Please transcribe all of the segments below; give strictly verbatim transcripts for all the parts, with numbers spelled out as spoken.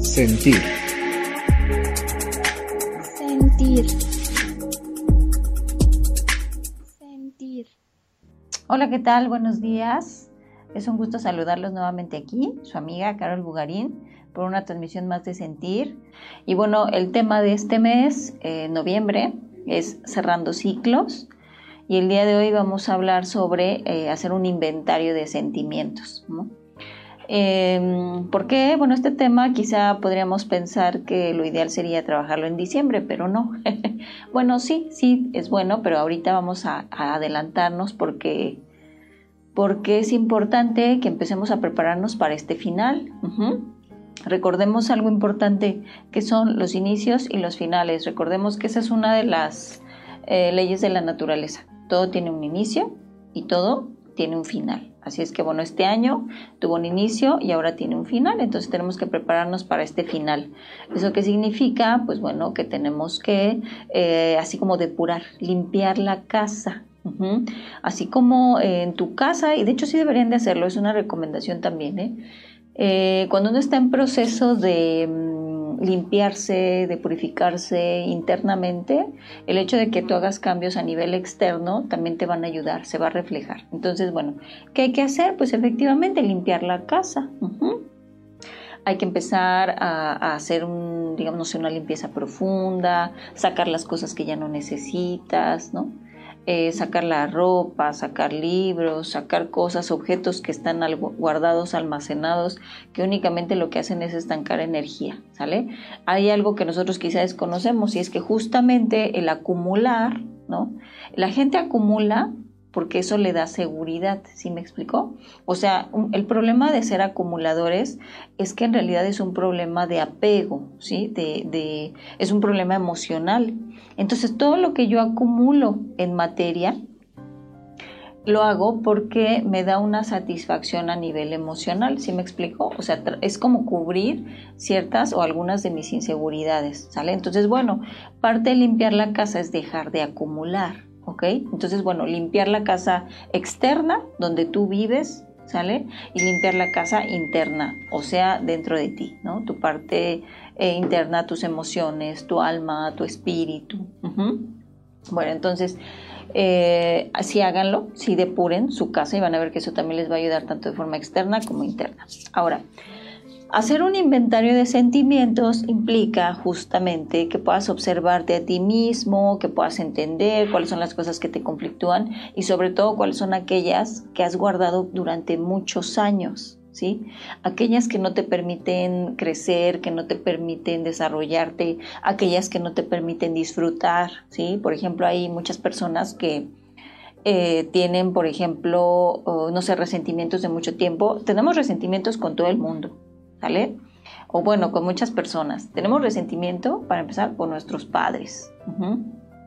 Sentir. Sentir. Sentir. Hola, ¿qué tal? Buenos días. Es un gusto saludarlos nuevamente aquí, su amiga Carol Bugarín, por una transmisión más de Sentir. Y bueno, el tema de este mes, eh, noviembre, es cerrando ciclos. Y el día de hoy vamos a hablar sobre eh, hacer un inventario de sentimientos, ¿no? Eh, ¿Por qué? Bueno, este tema quizá podríamos pensar que lo ideal sería trabajarlo en diciembre, pero no. Bueno, sí, sí, es bueno, pero ahorita vamos a, a adelantarnos porque, porque es importante que empecemos a prepararnos para este final. Uh-huh. Recordemos algo importante, que son los inicios y los finales. Recordemos que esa es una de las eh, leyes de la naturaleza. Todo tiene un inicio y todo tiene un final. Así es que bueno, este año tuvo un inicio y ahora tiene un final, entonces tenemos que prepararnos para este final. ¿Eso qué significa? Pues bueno, que tenemos que, eh, así como depurar, limpiar la casa. Uh-huh. Así como eh, en tu casa, y de hecho sí deberían de hacerlo, es una recomendación también, ¿eh? Eh, cuando uno está en proceso de um, limpiarse, de purificarse internamente, el hecho de que tú hagas cambios a nivel externo también te van a ayudar, se va a reflejar. Entonces, bueno, ¿qué hay que hacer? Pues efectivamente limpiar la casa. Uh-huh. Hay que empezar a, a hacer un, digamos, no sé, una limpieza profunda, sacar las cosas que ya no necesitas, ¿no? Eh, sacar la ropa, sacar libros, sacar cosas, objetos que están al, guardados, almacenados, que únicamente lo que hacen es estancar energía, ¿sale? Hay algo que nosotros quizás desconocemos y es que justamente el acumular, ¿no? La gente acumula porque eso le da seguridad, ¿sí me explicó? O sea, un, el problema de ser acumuladores es que en realidad es un problema de apego, ¿sí? De, de, es un problema emocional. Entonces, todo lo que yo acumulo en materia, lo hago porque me da una satisfacción a nivel emocional, ¿sí me explicó? O sea, es como cubrir ciertas o algunas de mis inseguridades, ¿sale? Entonces, bueno, parte de limpiar la casa es dejar de acumular, ¿ok? Entonces, bueno, limpiar la casa externa, donde tú vives, ¿sale? Y limpiar la casa interna, o sea, dentro de ti, ¿no? Tu parte eh, interna, tus emociones, tu alma, tu espíritu. Uh-huh. Bueno, entonces, eh, así háganlo, sí depuren su casa y van a ver que eso también les va a ayudar tanto de forma externa como interna. Ahora, hacer un inventario de sentimientos implica justamente que puedas observarte a ti mismo, que puedas entender cuáles son las cosas que te conflictúan y sobre todo cuáles son aquellas que has guardado durante muchos años, ¿sí? Aquellas que no te permiten crecer, que no te permiten desarrollarte, aquellas que no te permiten disfrutar, ¿sí? Por ejemplo, hay muchas personas que eh, tienen, por ejemplo, oh, no sé, resentimientos de mucho tiempo. Tenemos resentimientos con todo el mundo, ¿vale? O bueno, con muchas personas. Tenemos resentimiento, para empezar, por nuestros padres. Uh-huh.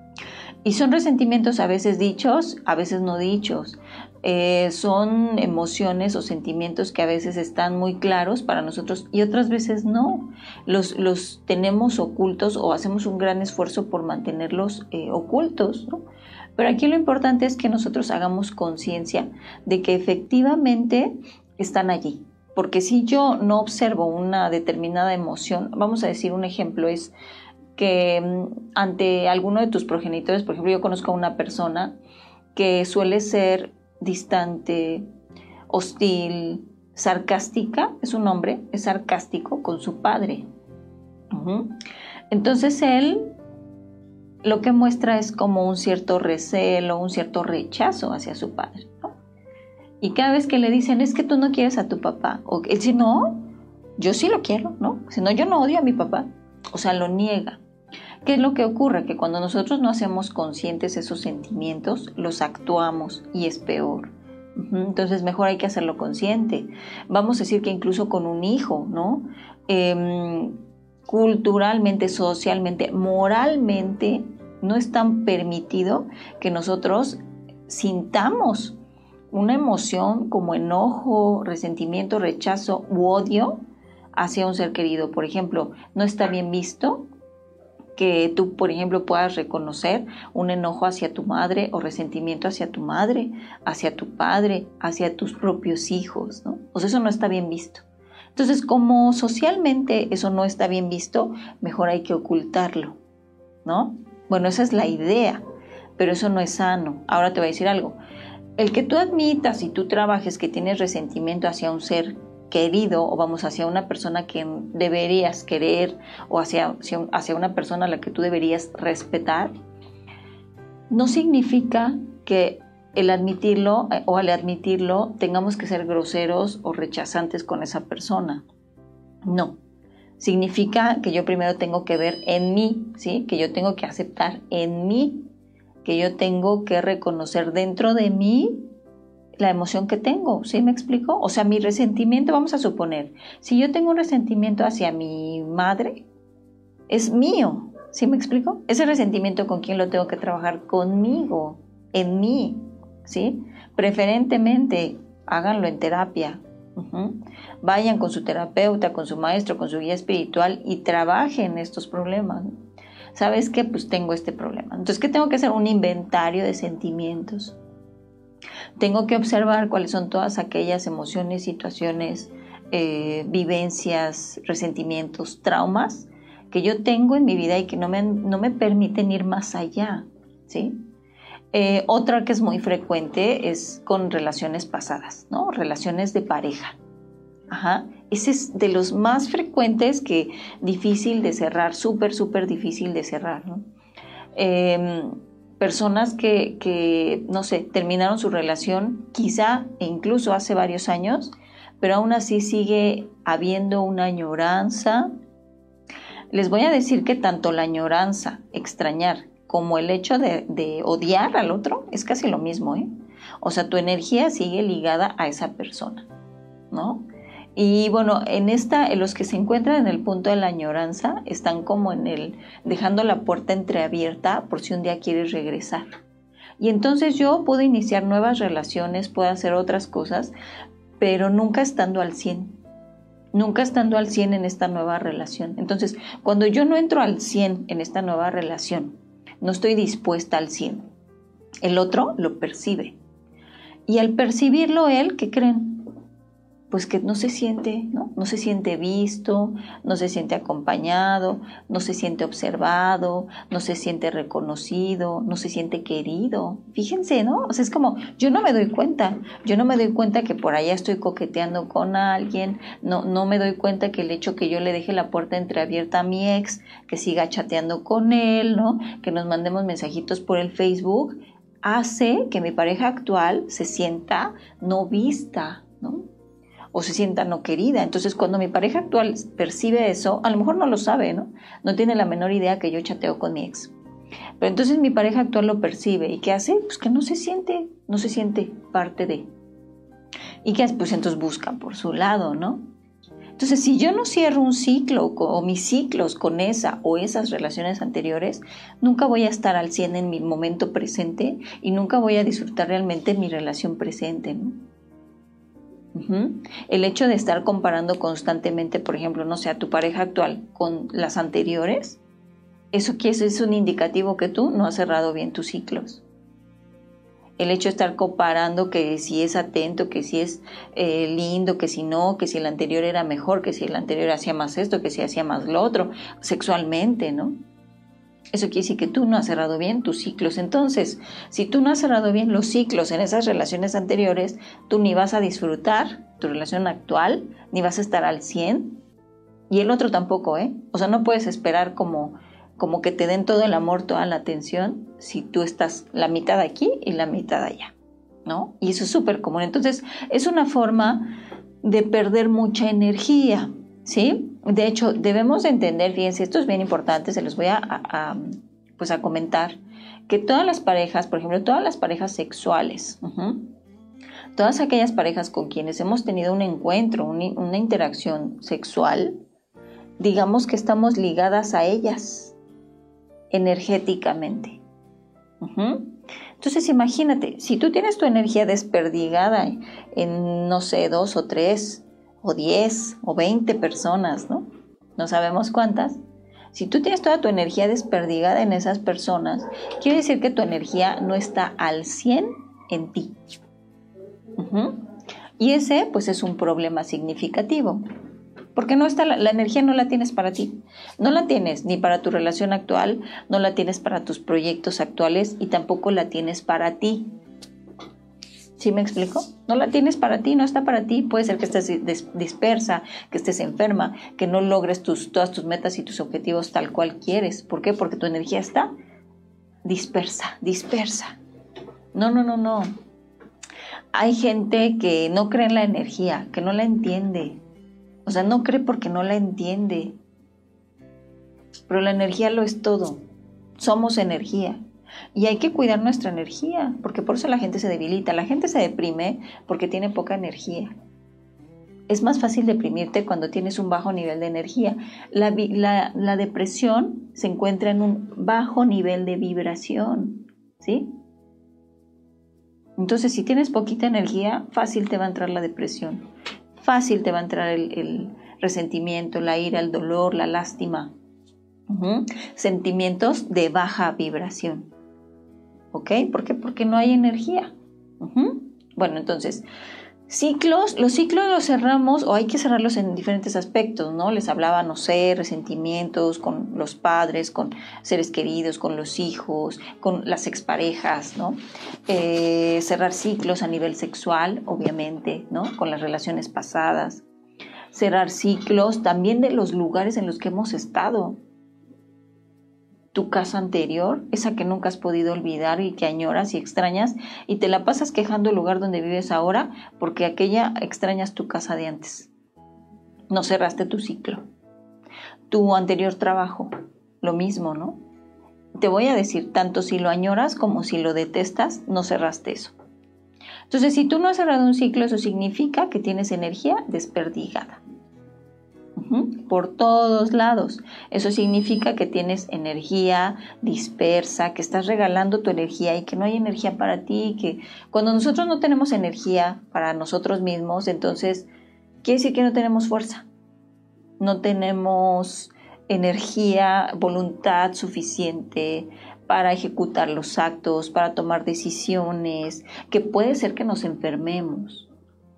Y son resentimientos a veces dichos, a veces no dichos. Eh, son emociones o sentimientos que a veces están muy claros para nosotros y otras veces no. Los, los tenemos ocultos o hacemos un gran esfuerzo por mantenerlos eh, ocultos, ¿no? Pero aquí lo importante es que nosotros hagamos conciencia de que efectivamente están allí. Porque si yo no observo una determinada emoción, vamos a decir un ejemplo, es que ante alguno de tus progenitores, por ejemplo, yo conozco a una persona que suele ser distante, hostil, sarcástica, es un hombre, es sarcástico con su padre. Uh-huh. Entonces él lo que muestra es como un cierto recelo, un cierto rechazo hacia su padre, ¿no? Y cada vez que le dicen, es que tú no quieres a tu papá, o él dice, no, yo sí lo quiero, ¿no? Si no, yo no odio a mi papá. O sea, lo niega. ¿Qué es lo que ocurre? Que cuando nosotros no hacemos conscientes esos sentimientos, los actuamos y es peor. Entonces, mejor hay que hacerlo consciente. Vamos a decir que incluso con un hijo, ¿no? Eh, culturalmente, socialmente, moralmente, no es tan permitido que nosotros sintamos una emoción como enojo, resentimiento, rechazo u odio hacia un ser querido. Por ejemplo, no está bien visto que tú, por ejemplo, puedas reconocer un enojo hacia tu madre o resentimiento hacia tu madre, hacia tu padre, hacia tus propios hijos, ¿no? O sea, eso no está bien visto. Entonces, como socialmente eso no está bien visto, mejor hay que ocultarlo, ¿no? Bueno, esa es la idea, pero eso no es sano. Ahora te voy a decir algo. El que tú admitas y tú trabajes que tienes resentimiento hacia un ser querido, o vamos, hacia una persona que deberías querer, o hacia, hacia una persona a la que tú deberías respetar, no significa que el admitirlo o al admitirlo tengamos que ser groseros o rechazantes con esa persona. No. Significa que yo primero tengo que ver en mí, ¿sí? Que yo tengo que aceptar en mí, que yo tengo que reconocer dentro de mí la emoción que tengo, ¿sí me explico? O sea, mi resentimiento, vamos a suponer, si yo tengo un resentimiento hacia mi madre, es mío, ¿sí me explico? Ese resentimiento, ¿con quién lo tengo que trabajar? Conmigo, en mí, ¿sí? Preferentemente, háganlo en terapia. Uh-huh. Vayan con su terapeuta, con su maestro, con su guía espiritual y trabajen estos problemas. ¿Sabes qué? Pues tengo este problema. Entonces, ¿qué tengo que hacer? Un inventario de sentimientos. Tengo que observar cuáles son todas aquellas emociones, situaciones, eh, vivencias, resentimientos, traumas que yo tengo en mi vida y que no me, no me permiten ir más allá, ¿sí? Eh, otra que es muy frecuente es con relaciones pasadas, ¿no? Relaciones de pareja. Ajá. Ese es de los más frecuentes, que difícil de cerrar, súper, súper difícil de cerrar, ¿no? Eh, personas que, que, no sé, terminaron su relación quizá e incluso hace varios años, pero aún así sigue habiendo una añoranza. Les voy a decir que tanto la añoranza, extrañar, como el hecho de, de odiar al otro es casi lo mismo, ¿eh? O sea, tu energía sigue ligada a esa persona, ¿no? Y bueno, en esta, en los que se encuentran en el punto de la añoranza, están como en el, dejando la puerta entreabierta por si un día quieres regresar. Y entonces yo puedo iniciar nuevas relaciones, puedo hacer otras cosas, pero nunca estando al cien. Nunca estando al cien en esta nueva relación. Entonces, cuando yo no entro al cien en esta nueva relación, no estoy dispuesta al cien. El otro lo percibe. Y al percibirlo él, ¿qué creen? Pues que no se siente, ¿no? No se siente visto, no se siente acompañado, no se siente observado, no se siente reconocido, no se siente querido. Fíjense, ¿no? O sea, es como, yo no me doy cuenta, yo no me doy cuenta que por allá estoy coqueteando con alguien, no, no me doy cuenta que el hecho que yo le deje la puerta entreabierta a mi ex, que siga chateando con él, ¿no? Que nos mandemos mensajitos por el Facebook, hace que mi pareja actual se sienta no vista, ¿no? O se sienta no querida. Entonces, cuando mi pareja actual percibe eso, a lo mejor no lo sabe, ¿no? No tiene la menor idea que yo chateo con mi ex. Pero entonces mi pareja actual lo percibe. ¿Y qué hace? Pues que no se siente, no se siente parte de. ¿Y qué hace? Pues entonces busca por su lado, ¿no? Entonces, si yo no cierro un ciclo o mis ciclos con esa o esas relaciones anteriores, nunca voy a estar al cien en mi momento presente y nunca voy a disfrutar realmente mi relación presente, ¿no? Uh-huh. El hecho de estar comparando constantemente, por ejemplo, no sé, a tu pareja actual con las anteriores, eso que es, es un indicativo que tú no has cerrado bien tus ciclos. El hecho de estar comparando que si es atento, que si es eh, lindo, que si no, que si el anterior era mejor, que si el anterior hacía más esto, que si hacía más lo otro, sexualmente, ¿no? Eso quiere decir que tú no has cerrado bien tus ciclos. Entonces, si tú no has cerrado bien los ciclos en esas relaciones anteriores, tú ni vas a disfrutar tu relación actual, ni vas a estar al cien, y el otro tampoco, ¿eh? O sea, no puedes esperar como, como que te den todo el amor, toda la atención, si tú estás la mitad aquí y la mitad allá, ¿no? Y eso es súper común. Entonces, es una forma de perder mucha energía, ¿sí? De hecho, debemos de entender, fíjense, esto es bien importante, se los voy a, a, a, pues a comentar, que todas las parejas, por ejemplo, todas las parejas sexuales, uh-huh, todas aquellas parejas con quienes hemos tenido un encuentro, un, una interacción sexual, digamos que estamos ligadas a ellas energéticamente. Uh-huh. Entonces, imagínate, si tú tienes tu energía desperdigada en, no sé, dos o tres o diez o veinte personas, ¿no? No sabemos cuántas. Si tú tienes toda tu energía desperdigada en esas personas, quiere decir que tu energía no está al cien en ti. Uh-huh. Y ese, pues, es un problema significativo. Porque no está la, la energía no la tienes para ti. No la tienes ni para tu relación actual, no la tienes para tus proyectos actuales y tampoco la tienes para ti. ¿Sí me explico? No la tienes para ti, no está para ti. Puede ser que estés dispersa, que estés enferma, que no logres tus, todas tus metas y tus objetivos tal cual quieres. ¿Por qué? Porque tu energía está dispersa, dispersa. No, no, no, no. Hay gente que no cree en la energía, que no la entiende. O sea, no cree porque no la entiende. Pero la energía lo es todo. Somos energía. Y hay que cuidar nuestra energía, porque por eso la gente se debilita. La gente se deprime porque tiene poca energía. Es más fácil deprimirte cuando tienes un bajo nivel de energía. La, la, la depresión se encuentra en un bajo nivel de vibración, ¿sí? Entonces, si tienes poquita energía, fácil te va a entrar la depresión. Fácil te va a entrar el, el resentimiento, la ira, el dolor, la lástima. Uh-huh. Sentimientos de baja vibración. ¿Ok? ¿Por qué? Porque no hay energía. Uh-huh. Bueno, entonces, ciclos, los ciclos los cerramos o hay que cerrarlos en diferentes aspectos, ¿no? Les hablaba, no sé, resentimientos con los padres, con seres queridos, con los hijos, con las exparejas, ¿no? Eh, cerrar ciclos a nivel sexual, obviamente, ¿no? Con las relaciones pasadas. Cerrar ciclos también de los lugares en los que hemos estado. Tu casa anterior, esa que nunca has podido olvidar y que añoras y extrañas y te la pasas quejando el lugar donde vives ahora porque aquella extrañas tu casa de antes. No cerraste tu ciclo. Tu anterior trabajo, lo mismo, ¿no? Te voy a decir, tanto si lo añoras como si lo detestas, no cerraste eso. Entonces, si tú no has cerrado un ciclo, eso significa que tienes energía desperdigada. Por todos lados. Eso significa que tienes energía dispersa, que estás regalando tu energía y que no hay energía para ti, que cuando nosotros no tenemos energía para nosotros mismos, entonces quiere decir que no tenemos fuerza, no tenemos energía, voluntad suficiente para ejecutar los actos, para tomar decisiones, que puede ser que nos enfermemos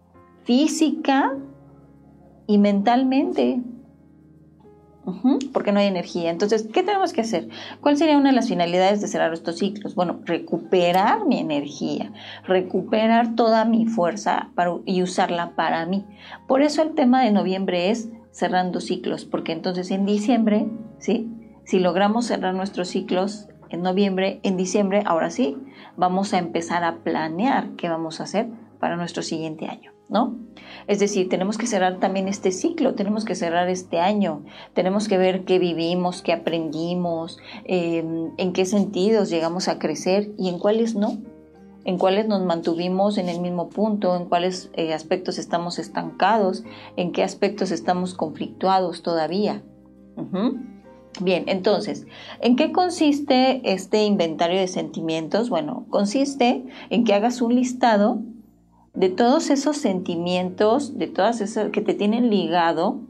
física y mentalmente, uh-huh, porque no hay energía. Entonces, ¿qué tenemos que hacer? ¿Cuál sería una de las finalidades de cerrar estos ciclos? Bueno, recuperar mi energía, recuperar toda mi fuerza para, y usarla para mí. Por eso el tema de noviembre es cerrando ciclos, porque entonces en diciembre, ¿sí? Si logramos cerrar nuestros ciclos en noviembre, en diciembre, ahora sí, vamos a empezar a planear qué vamos a hacer para nuestro siguiente año, ¿no? Es decir, tenemos que cerrar también este ciclo, tenemos que cerrar este año, tenemos que ver qué vivimos, qué aprendimos, eh, en qué sentidos llegamos a crecer y en cuáles no, en cuáles nos mantuvimos en el mismo punto, en cuáles eh, aspectos estamos estancados, en qué aspectos estamos conflictuados todavía. Uh-huh. Bien, entonces, ¿en qué consiste este inventario de sentimientos? Bueno, consiste en que hagas un listado de todos esos sentimientos, de todas esas que te tienen ligado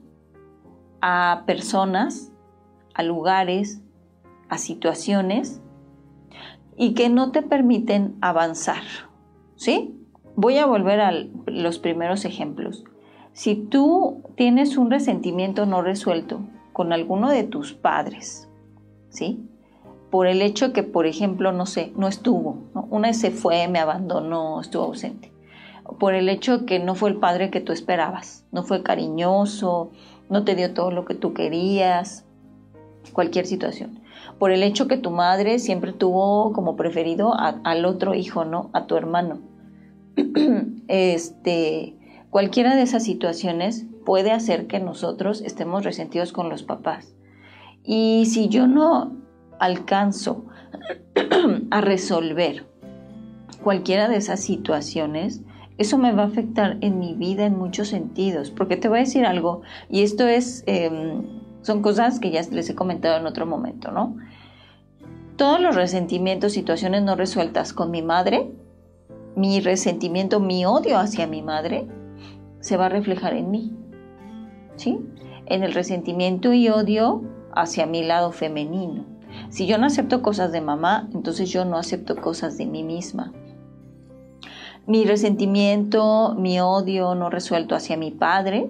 a personas, a lugares, a situaciones y que no te permiten avanzar, ¿sí? Voy a volver a los primeros ejemplos. Si tú tienes un resentimiento no resuelto con alguno de tus padres, ¿sí? Por el hecho que, por ejemplo, no sé, no estuvo, ¿no? Una vez se fue, me abandonó, estuvo ausente. Por el hecho que no fue el padre que tú esperabas, no fue cariñoso, no te dio todo lo que tú querías, cualquier situación. Por el hecho que tu madre siempre tuvo como preferido a, al otro hijo, ¿no? A tu hermano. Este, cualquiera de esas situaciones puede hacer que nosotros estemos resentidos con los papás. Y si yo no alcanzo a resolver cualquiera de esas situaciones, eso me va a afectar en mi vida en muchos sentidos, porque te voy a decir algo, y esto es, eh, son cosas que ya les he comentado en otro momento, ¿no? Todos los resentimientos, situaciones no resueltas con mi madre, mi resentimiento, mi odio hacia mi madre, se va a reflejar en mí, ¿sí? En el resentimiento y odio hacia mi lado femenino. Si yo no acepto cosas de mamá, entonces yo no acepto cosas de mí misma. Mi resentimiento, mi odio no resuelto hacia mi padre,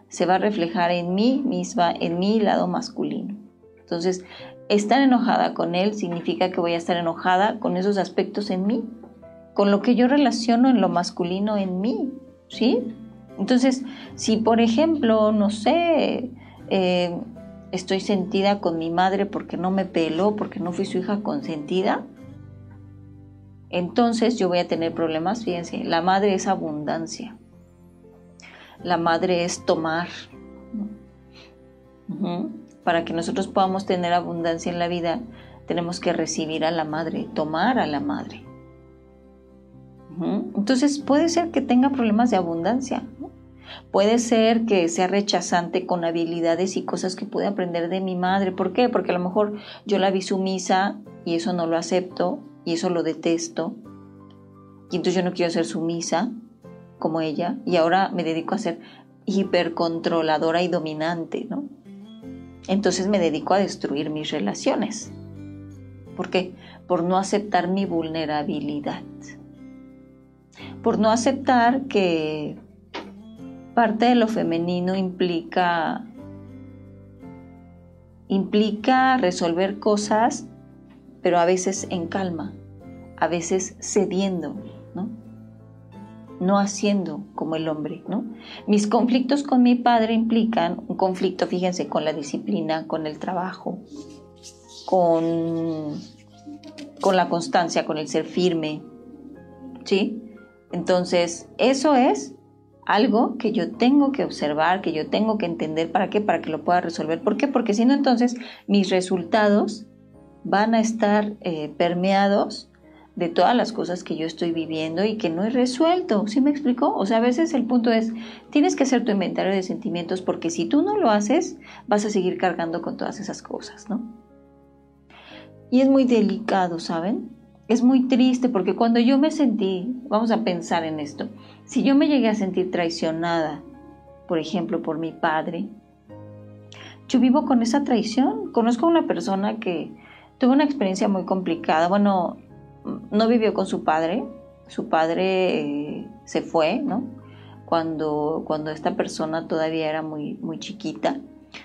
se va a reflejar en mí misma, en mi lado masculino. Entonces, estar enojada con él significa que voy a estar enojada con esos aspectos en mí, con lo que yo relaciono en lo masculino en mí, ¿sí? Entonces, si por ejemplo, no sé, eh, estoy sentida con mi madre porque no me peló, porque no fui su hija consentida, entonces yo voy a tener problemas. Fíjense, la madre es abundancia, la madre es tomar, ¿no? Uh-huh. Para que nosotros podamos tener abundancia en la vida, tenemos que recibir a la madre, tomar a la madre. Uh-huh. Entonces puede ser que tenga problemas de abundancia, ¿no? Puede ser que sea rechazante con habilidades y cosas que pude aprender de mi madre. ¿Por qué? Porque a lo mejor yo la vi sumisa y eso no lo acepto y eso lo detesto. Y entonces yo no quiero ser sumisa como ella y ahora me dedico a ser hipercontroladora y dominante, ¿no? Entonces me dedico a destruir mis relaciones. ¿Por qué? Por no aceptar mi vulnerabilidad. Por no aceptar que parte de lo femenino implica, implica resolver cosas, pero a veces en calma, a veces cediendo, ¿no? No haciendo como el hombre, ¿no? Mis conflictos con mi padre implican un conflicto, fíjense, con la disciplina, con el trabajo, con, con la constancia, con el ser firme, ¿sí? Entonces, eso es algo que yo tengo que observar, que yo tengo que entender. ¿Para qué? Para que lo pueda resolver. ¿Por qué? Porque si no, entonces mis resultados van a estar eh, permeados de todas las cosas que yo estoy viviendo y que no he resuelto. ¿Sí me explico? O sea, a veces el punto es, tienes que hacer tu inventario de sentimientos, porque si tú no lo haces, vas a seguir cargando con todas esas cosas, ¿no? Y es muy delicado, ¿saben? Es muy triste, porque cuando yo me sentí, vamos a pensar en esto, si yo me llegué a sentir traicionada, por ejemplo, por mi padre, yo vivo con esa traición. Conozco a una persona que tuvo una experiencia muy complicada. Bueno, no vivió con su padre, su padre eh, se fue, ¿no? Cuando, cuando esta persona todavía era muy, muy chiquita.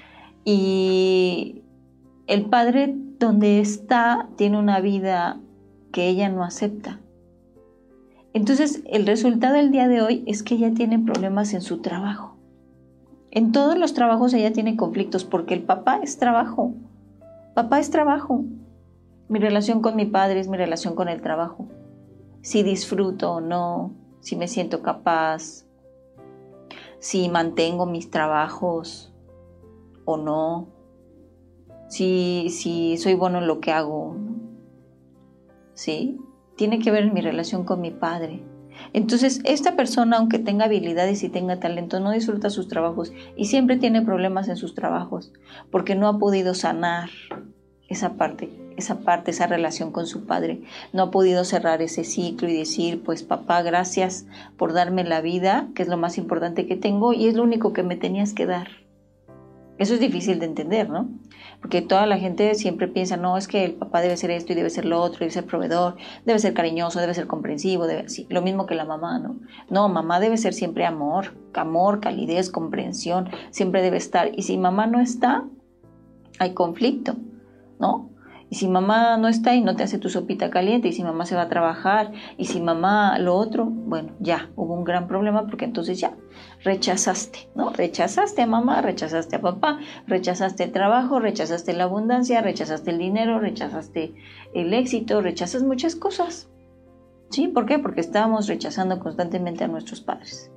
Y el padre donde está tiene una vida que ella no acepta. Entonces, el resultado del día de hoy es que ella tiene problemas en su trabajo. En todos los trabajos ella tiene conflictos porque el papá es trabajo. Papá es trabajo. Mi relación con mi padre es mi relación con el trabajo. Si disfruto o no, si me siento capaz, si mantengo mis trabajos o no, si, si soy bueno en lo que hago, ¿sí? Tiene que ver en mi relación con mi padre. Entonces, esta persona, aunque tenga habilidades y tenga talento, no disfruta sus trabajos y siempre tiene problemas en sus trabajos porque no ha podido sanar esa parte, esa parte, esa relación con su padre. No ha podido cerrar ese ciclo y decir, pues papá, gracias por darme la vida, que es lo más importante que tengo y es lo único que me tenías que dar. Eso es difícil de entender, ¿no? Porque toda la gente siempre piensa, no, es que el papá debe ser esto y debe ser lo otro, debe ser proveedor, debe ser cariñoso, debe ser comprensivo, debe... Sí, lo mismo que la mamá, ¿no? No, mamá debe ser siempre amor, amor, calidez, comprensión, siempre debe estar. Y si mamá no está, hay conflicto, ¿no? Y si mamá no está y no te hace tu sopita caliente, y si mamá se va a trabajar, y si mamá lo otro, bueno, ya hubo un gran problema porque entonces ya rechazaste, ¿no? Rechazaste a mamá, rechazaste a papá, rechazaste el trabajo, rechazaste la abundancia, rechazaste el dinero, rechazaste el éxito, rechazas muchas cosas. ¿Sí? ¿Por qué? Porque estábamos rechazando constantemente a nuestros padres.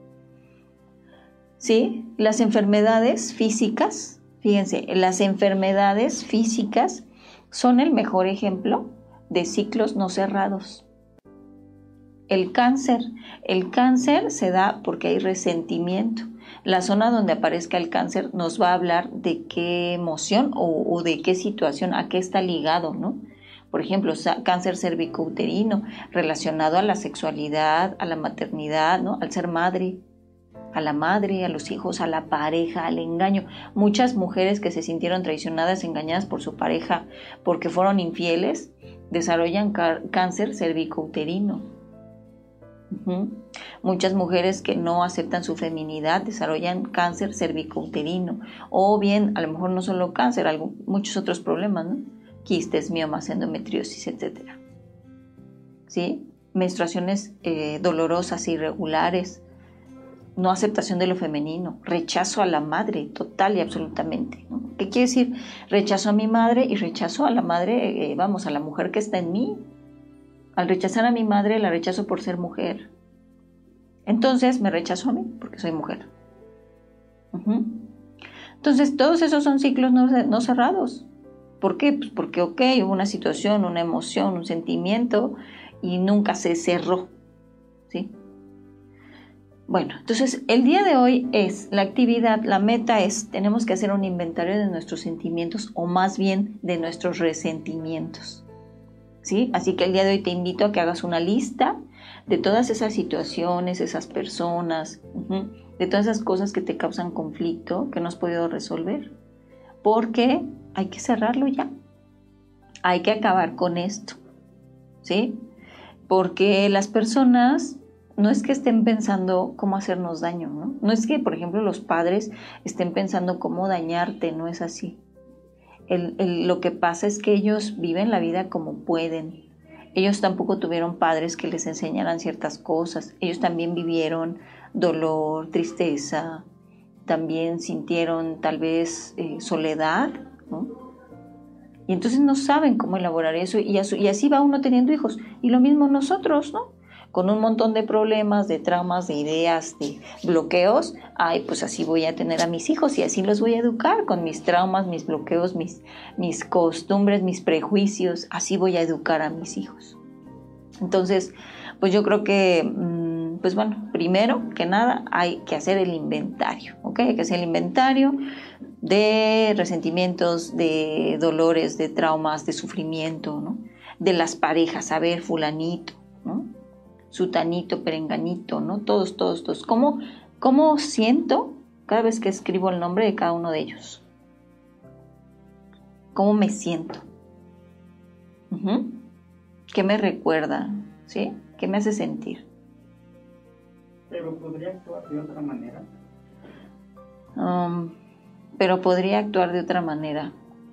¿Sí? Las enfermedades físicas, fíjense, las enfermedades físicas son el mejor ejemplo de ciclos no cerrados. El cáncer, el cáncer se da porque hay resentimiento. La zona donde aparezca el cáncer nos va a hablar de qué emoción o, o de qué situación, a qué está ligado, ¿no? Por ejemplo, cáncer cervicouterino relacionado a la sexualidad, a la maternidad, ¿no? Al ser madre, a la madre, a los hijos, a la pareja, al engaño. Muchas mujeres que se sintieron traicionadas, engañadas por su pareja porque fueron infieles, desarrollan cáncer cervicouterino. Uh-huh. Muchas mujeres que no aceptan su feminidad desarrollan cáncer cervicouterino, o bien, a lo mejor no solo cáncer, algo, muchos otros problemas, ¿no? Quistes, miomas, endometriosis, etcétera. ¿Sí? Menstruaciones eh, dolorosas, irregulares, no aceptación de lo femenino, rechazo a la madre, total y absolutamente, ¿no? ¿Qué quiere decir? Rechazo a mi madre y rechazo a la madre, eh, vamos, a la mujer que está en mí. Al rechazar a mi madre, la rechazo por ser mujer. Entonces me rechazo a mí porque soy mujer. Uh-huh. Entonces todos esos son ciclos no, no cerrados. ¿Por qué? Pues porque, ok, hubo una situación, una emoción, un sentimiento y nunca se cerró, ¿sí? Bueno, entonces el día de hoy es la actividad, la meta es, tenemos que hacer un inventario de nuestros sentimientos o más bien de nuestros resentimientos, ¿sí? Así que el día de hoy te invito a que hagas una lista de todas esas situaciones, esas personas, uh-huh, de todas esas cosas que te causan conflicto, que no has podido resolver, porque hay que cerrarlo ya, hay que acabar con esto, ¿sí? Porque las personas no es que estén pensando cómo hacernos daño, ¿no? No es que, por ejemplo, los padres estén pensando cómo dañarte, no es así. El, el, lo que pasa es que ellos viven la vida como pueden. Ellos tampoco tuvieron padres que les enseñaran ciertas cosas. Ellos también vivieron dolor, tristeza, también sintieron tal vez eh, soledad, ¿no? Y entonces no saben cómo elaborar eso y, su, y así va uno teniendo hijos. Y lo mismo nosotros, ¿no? Con un montón de problemas, de traumas, de ideas, de bloqueos, ay, pues así voy a tener a mis hijos y así los voy a educar con mis traumas, mis bloqueos, mis, mis costumbres, mis prejuicios, así voy a educar a mis hijos. Entonces, pues yo creo que, pues bueno, primero que nada hay que hacer el inventario, ¿ok? Hay que hacer el inventario de resentimientos, de dolores, de traumas, de sufrimiento, ¿no? De las parejas, a ver, fulanito, ¿no? Sutanito, perenganito, ¿no? Todos, todos, todos. ¿Cómo, ¿Cómo siento cada vez que escribo el nombre de cada uno de ellos? ¿Cómo me siento? Uh-huh. ¿Qué me recuerda? ¿Sí? ¿Qué me hace sentir? Pero podría actuar de otra manera. Um, pero podría actuar de otra manera.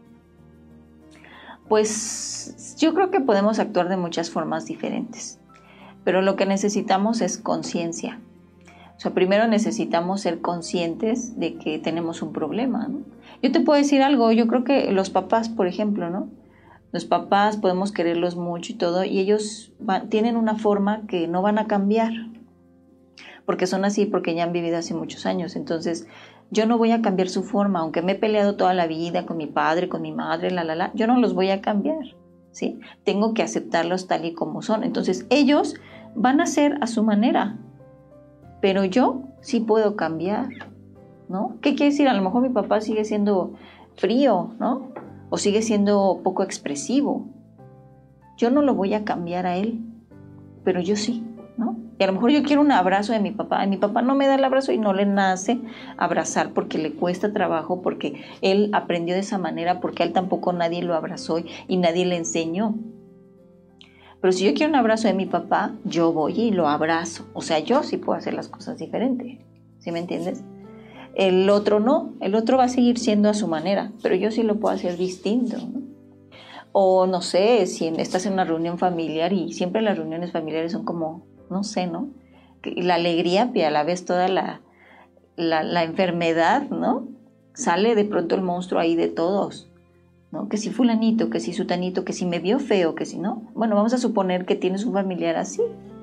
Pues yo creo que podemos actuar de muchas formas diferentes. Pero lo que necesitamos es conciencia. O sea, primero necesitamos ser conscientes de que tenemos un problema, ¿no? Yo te puedo decir algo, yo creo que los papás, por ejemplo, ¿no? Los papás podemos quererlos mucho y todo, y ellos van, tienen una forma que no van a cambiar, porque son así, porque ya han vivido hace muchos años. Entonces, yo no voy a cambiar su forma, aunque me he peleado toda la vida con mi padre, con mi madre, la, la, la, yo no los voy a cambiar, ¿sí? Tengo que aceptarlos tal y como son. Entonces, ellos van a ser a su manera, pero yo sí puedo cambiar, ¿no? ¿Qué quiere decir? A lo mejor mi papá sigue siendo frío, ¿no? O sigue siendo poco expresivo. Yo no lo voy a cambiar a él, pero yo sí, ¿no? Y a lo mejor yo quiero un abrazo de mi papá, y mi papá no me da el abrazo y no le nace abrazar porque le cuesta trabajo, porque él aprendió de esa manera, porque a él tampoco nadie lo abrazó y nadie le enseñó. Pero si yo quiero un abrazo de mi papá, yo voy y lo abrazo. O sea, yo sí puedo hacer las cosas diferentes, ¿sí me entiendes? El otro no, el otro va a seguir siendo a su manera, pero yo sí lo puedo hacer distinto, ¿no? O no sé, si estás en una reunión familiar y siempre las reuniones familiares son como, no sé, ¿no? La alegría y a la vez toda la, la, la enfermedad, ¿no? Sale de pronto el monstruo ahí de todos, ¿no? Que si fulanito, que si sutanito, que si me vio feo, que si no. Bueno, vamos a suponer que tienes un familiar así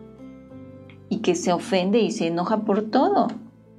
y que se ofende y se enoja por todo.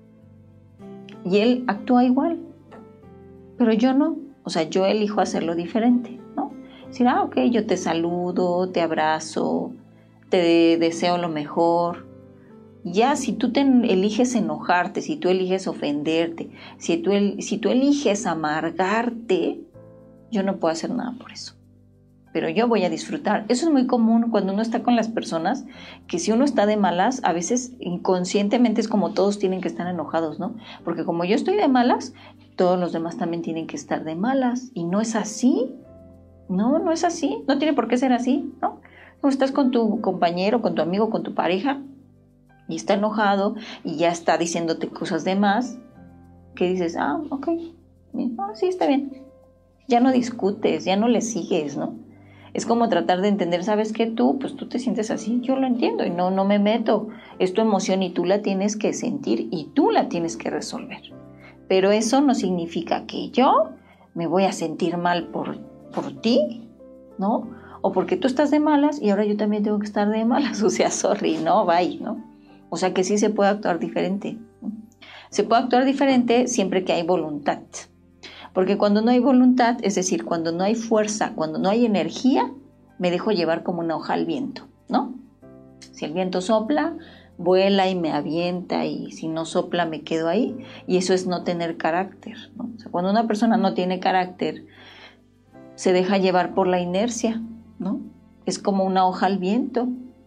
Y él actúa igual, pero yo no. O sea, yo elijo hacerlo diferente, ¿no? Decir, ah, ok, yo te saludo, te abrazo, te deseo lo mejor. Ya, si tú te eliges enojarte, si tú eliges ofenderte, si tú, si tú eliges amargarte, yo no puedo hacer nada por eso. Pero yo voy a disfrutar. Eso es muy común cuando uno está con las personas, que si uno está de malas, a veces inconscientemente es como todos tienen que estar enojados, ¿no? Porque como yo estoy de malas, todos los demás también tienen que estar de malas. Y no es así. No, no es así. No tiene por qué ser así, ¿no? No estás con tu compañero, con tu amigo, con tu pareja. y está enojado y ya está diciéndote cosas de más, que dices, ah, ok, ah, sí, está bien. Ya no discutes, ya no le sigues, ¿no? Es como tratar de entender, ¿sabes qué? Tú, pues tú te sientes así, yo lo entiendo y no, no me meto. Es tu emoción y tú la tienes que sentir y tú la tienes que resolver. Pero eso no significa que yo me voy a sentir mal por, por ti, ¿no? O porque tú estás de malas y ahora yo también tengo que estar de malas. O sea, sorry, no, bye, ¿no? O sea que sí se puede actuar diferente, ¿no? Se puede actuar diferente siempre que hay voluntad. Porque cuando no hay voluntad, es decir, cuando no hay fuerza, cuando no hay energía, me dejo llevar como una hoja al viento, ¿no? Si el viento sopla, vuela y me avienta, y si no sopla me quedo ahí, y eso es no tener carácter, ¿no? O sea, cuando una persona no tiene carácter, se deja llevar por la inercia, ¿no? Es como una hoja al viento,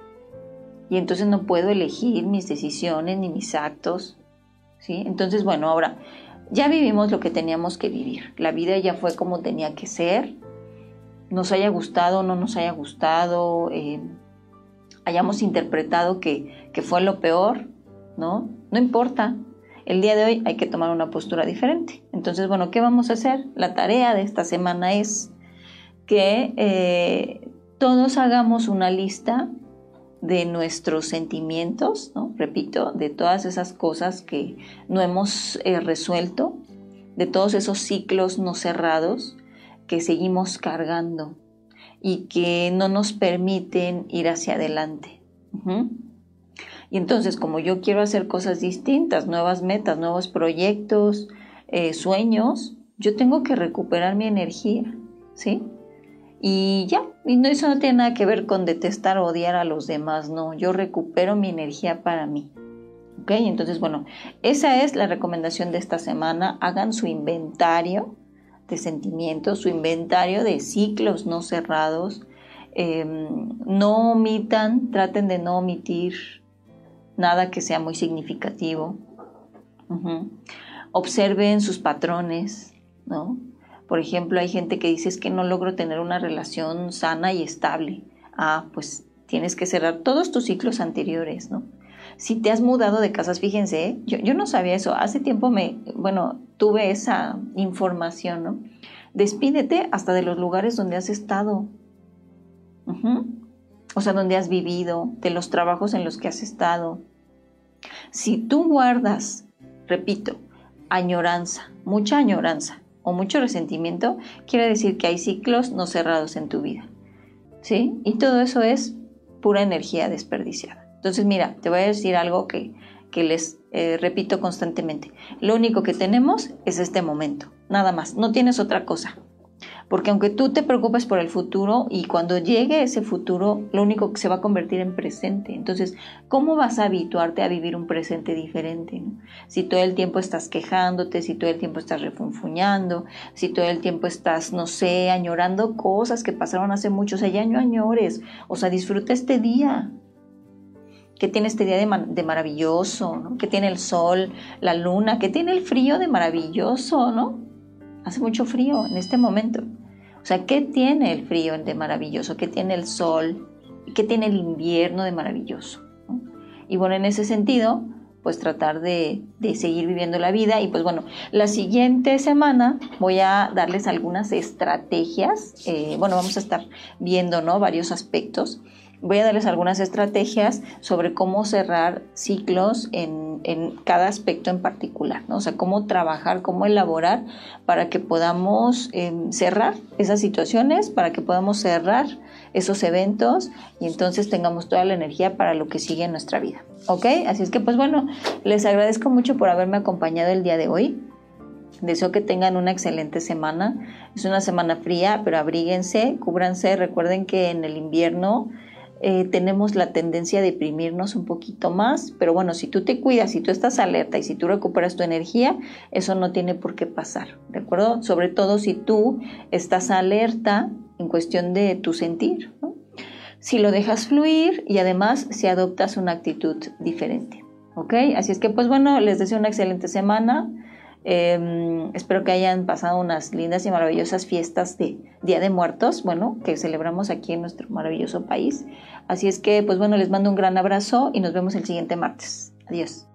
y entonces no puedo elegir mis decisiones ni mis actos, ¿sí? Entonces, bueno, ahora ya vivimos lo que teníamos que vivir, la vida ya fue como tenía que ser, nos haya gustado o no nos haya gustado, eh, hayamos interpretado que, que fue lo peor, ¿no? No importa. El día de hoy hay que tomar una postura diferente. Entonces, bueno, ¿qué vamos a hacer? La tarea de esta semana es que eh, todos hagamos una lista de nuestros sentimientos, ¿no? Repito, de todas esas cosas que no hemos eh, resuelto, de todos esos ciclos no cerrados que seguimos cargando y que no nos permiten ir hacia adelante. Uh-huh. Y entonces, como yo quiero hacer cosas distintas, nuevas metas, nuevos proyectos, eh, sueños, yo tengo que recuperar mi energía, ¿sí? Y ya, y no, eso no tiene nada que ver con detestar o odiar a los demás, no, yo recupero mi energía para mí. ¿Ok? Entonces, bueno, esa es la recomendación de esta semana. Hagan su inventario de sentimientos, su inventario de ciclos no cerrados. Eh, no omitan, traten de no omitir nada que sea muy significativo. Uh-huh. Observen sus patrones, ¿no? Por ejemplo, hay gente que dice es que no logro tener una relación sana y estable. Ah, pues tienes que cerrar todos tus ciclos anteriores, ¿no? Si te has mudado de casas, fíjense, ¿eh? yo, yo no sabía eso. Hace tiempo me, bueno, tuve esa información, ¿no? Despídete hasta de los lugares donde has estado. Uh-huh. O sea, donde has vivido, de los trabajos en los que has estado. Si tú guardas, repito, añoranza, mucha añoranza o mucho resentimiento, quiere decir que hay ciclos no cerrados en tu vida, ¿sí? Y todo eso es pura energía desperdiciada. Entonces, mira, te voy a decir algo que, que les eh, repito constantemente. Lo único que tenemos es este momento, nada más. No tienes otra cosa. Porque aunque tú te preocupes por el futuro y cuando llegue ese futuro, lo único que se va a convertir en presente. Entonces, ¿cómo vas a habituarte a vivir un presente diferente, ¿no? Si todo el tiempo estás quejándote, si todo el tiempo estás refunfuñando, si todo el tiempo estás, no sé, añorando cosas que pasaron hace mucho, o sea, ya no añores, o sea, disfruta este día. Que tiene este día de, man- de maravilloso, ¿no? Que tiene el sol, la luna, que tiene el frío de maravilloso, ¿no? Hace mucho frío en este momento. O sea, ¿qué tiene el frío de maravilloso? ¿Qué tiene el sol? ¿Qué tiene el invierno de maravilloso? ¿No? Y bueno, en ese sentido, pues tratar de, de seguir viviendo la vida. Y pues bueno, la siguiente semana voy a darles algunas estrategias. Eh, bueno, vamos a estar viendo, ¿no? Varios aspectos. Voy a darles algunas estrategias sobre cómo cerrar ciclos en, en cada aspecto en particular, ¿no? O sea, cómo trabajar, cómo elaborar para que podamos eh, cerrar esas situaciones, para que podamos cerrar esos eventos y entonces tengamos toda la energía para lo que sigue en nuestra vida, ¿ok? Así es que, pues bueno, les agradezco mucho por haberme acompañado el día de hoy. Deseo que tengan una excelente semana. Es una semana fría, pero abríguense, cúbranse. Recuerden que en el invierno Eh, tenemos la tendencia a deprimirnos un poquito más, pero bueno, si tú te cuidas, si tú estás alerta y si tú recuperas tu energía, eso no tiene por qué pasar, ¿de acuerdo? Sobre todo si tú estás alerta en cuestión de tu sentir, ¿no? Si lo dejas fluir y además si adoptas una actitud diferente, ¿ok? Así es que pues bueno, les deseo una excelente semana. Eh, espero que hayan pasado unas lindas y maravillosas fiestas de Día de Muertos, bueno, que celebramos aquí en nuestro maravilloso país. Así es que, pues bueno, les mando un gran abrazo y nos vemos el siguiente martes. Adiós.